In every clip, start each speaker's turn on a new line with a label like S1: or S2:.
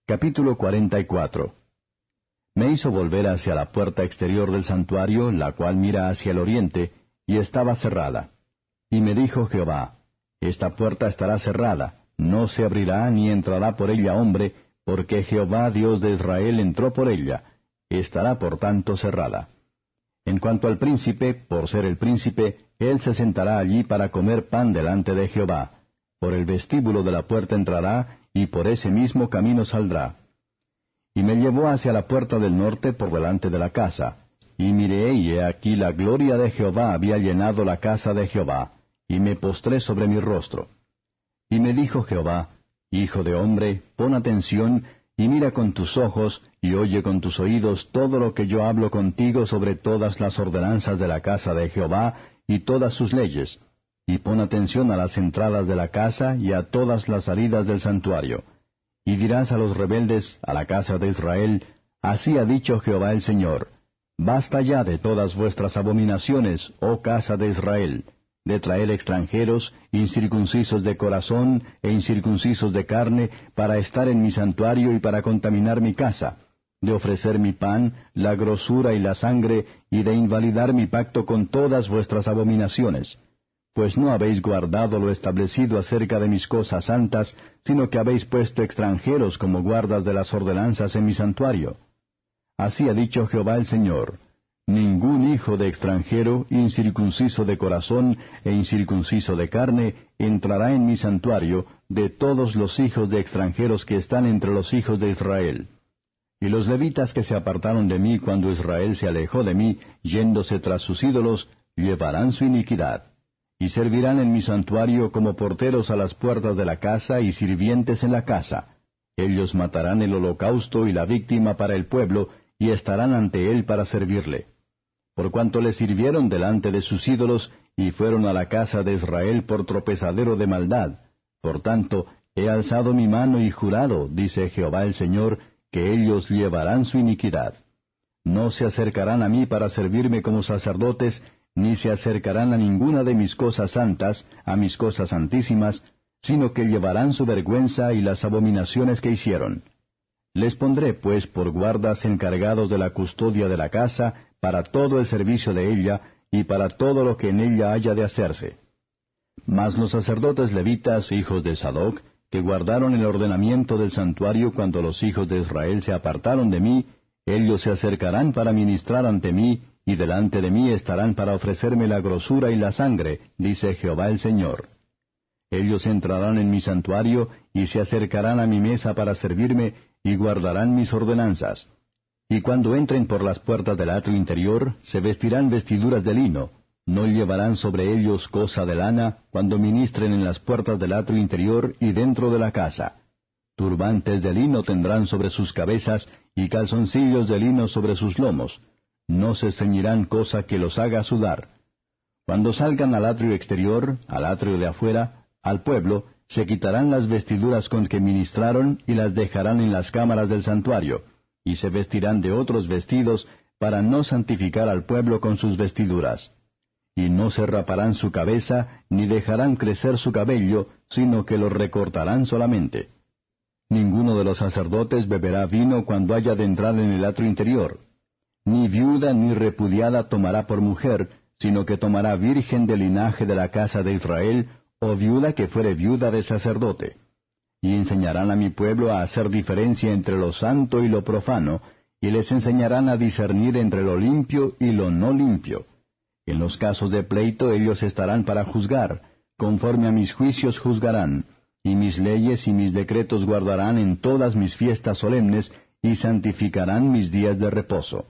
S1: Capítulo 44. Me hizo volver hacia la puerta exterior del santuario, la cual mira hacia el oriente, y estaba cerrada. Y me dijo Jehová, esta puerta estará cerrada, no se abrirá ni entrará por ella hombre, porque Jehová Dios de Israel entró por ella, estará por tanto cerrada. En cuanto al príncipe, por ser el príncipe, él se sentará allí para comer pan delante de Jehová. Por el vestíbulo de la puerta entrará, y por ese mismo camino saldrá. Y me llevó hacia la puerta del norte por delante de la casa. Y miré, y he aquí la gloria de Jehová había llenado la casa de Jehová, y me postré sobre mi rostro. Y me dijo Jehová, Hijo de hombre, pon atención, y mira con tus ojos, y oye con tus oídos todo lo que yo hablo contigo sobre todas las ordenanzas de la casa de Jehová, y todas sus leyes. Y pon atención a las entradas de la casa y a todas las salidas del santuario. Y dirás a los rebeldes, a la casa de Israel, así ha dicho Jehová el Señor, basta ya de todas vuestras abominaciones, oh casa de Israel, de traer extranjeros, incircuncisos de corazón e incircuncisos de carne, para estar en mi santuario y para contaminar mi casa, de ofrecer mi pan, la grosura y la sangre, y de invalidar mi pacto con todas vuestras abominaciones. Pues no habéis guardado lo establecido acerca de mis cosas santas, sino que habéis puesto extranjeros como guardas de las ordenanzas en mi santuario. Así ha dicho Jehová el Señor, ningún hijo de extranjero, incircunciso de corazón e incircunciso de carne, entrará en mi santuario, de todos los hijos de extranjeros que están entre los hijos de Israel. Y los levitas que se apartaron de mí cuando Israel se alejó de mí, yéndose tras sus ídolos, llevarán su iniquidad. Y servirán en mi santuario como porteros a las puertas de la casa y sirvientes en la casa. Ellos matarán el holocausto y la víctima para el pueblo, y estarán ante él para servirle. Por cuanto le sirvieron delante de sus ídolos, y fueron a la casa de Israel por tropezadero de maldad. Por tanto, he alzado mi mano y jurado, dice Jehová el Señor, que ellos llevarán su iniquidad. No se acercarán a mí para servirme como sacerdotes, ni se acercarán a ninguna de mis cosas santas, a mis cosas santísimas, sino que llevarán su vergüenza y las abominaciones que hicieron. Les pondré, pues, por guardas encargados de la custodia de la casa, para todo el servicio de ella, y para todo lo que en ella haya de hacerse. Mas los sacerdotes levitas, hijos de Sadoc, que guardaron el ordenamiento del santuario cuando los hijos de Israel se apartaron de mí, ellos se acercarán para ministrar ante mí, y delante de mí estarán para ofrecerme la grosura y la sangre, dice Jehová el Señor. Ellos entrarán en mi santuario, y se acercarán a mi mesa para servirme, y guardarán mis ordenanzas. Y cuando entren por las puertas del atrio interior, se vestirán vestiduras de lino, no llevarán sobre ellos cosa de lana, cuando ministren en las puertas del atrio interior y dentro de la casa. Turbantes de lino tendrán sobre sus cabezas, y calzoncillos de lino sobre sus lomos. No se ceñirán cosa que los haga sudar. Cuando salgan al atrio exterior, al atrio de afuera, al pueblo, se quitarán las vestiduras con que ministraron y las dejarán en las cámaras del santuario, y se vestirán de otros vestidos para no santificar al pueblo con sus vestiduras. Y no se raparán su cabeza, ni dejarán crecer su cabello, sino que lo recortarán solamente. Ninguno de los sacerdotes beberá vino cuando haya de entrar en el atrio interior. Ni viuda ni repudiada tomará por mujer, sino que tomará virgen del linaje de la casa de Israel, o viuda que fuere viuda de sacerdote. Y enseñarán a mi pueblo a hacer diferencia entre lo santo y lo profano, y les enseñarán a discernir entre lo limpio y lo no limpio. En los casos de pleito ellos estarán para juzgar, conforme a mis juicios juzgarán, y mis leyes y mis decretos guardarán en todas mis fiestas solemnes, y santificarán mis días de reposo.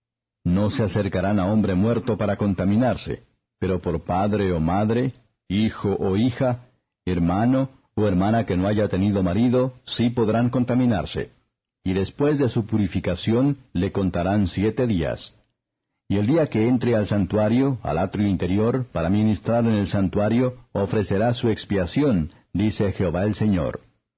S1: No se acercarán a hombre muerto para contaminarse, pero por padre o madre, hijo o hija, hermano o hermana que no haya tenido marido, sí podrán contaminarse. Y después de su purificación le contarán 7 días. Y el día que entre al santuario, al atrio interior, para ministrar en el santuario, ofrecerá su expiación, dice Jehová el Señor.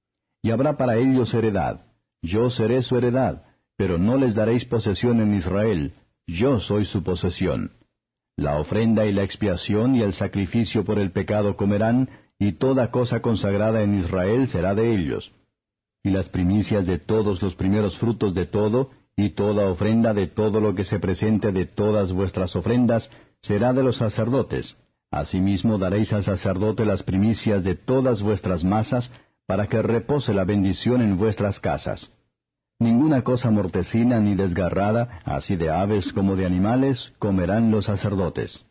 S1: Y habrá para ellos heredad. Yo seré su heredad, pero no les daréis posesión en Israel. Yo soy su posesión. La ofrenda y la expiación y el sacrificio por el pecado comerán, y toda cosa consagrada en Israel será de ellos. y las primicias de todos los primeros frutos de todo, y toda ofrenda de todo lo que se presente de todas vuestras ofrendas, será de los sacerdotes. Asimismo daréis al sacerdote las primicias de todas vuestras masas, para que repose la bendición en vuestras casas. Ninguna cosa mortecina ni desgarrada, así de aves como de animales, comerán los sacerdotes.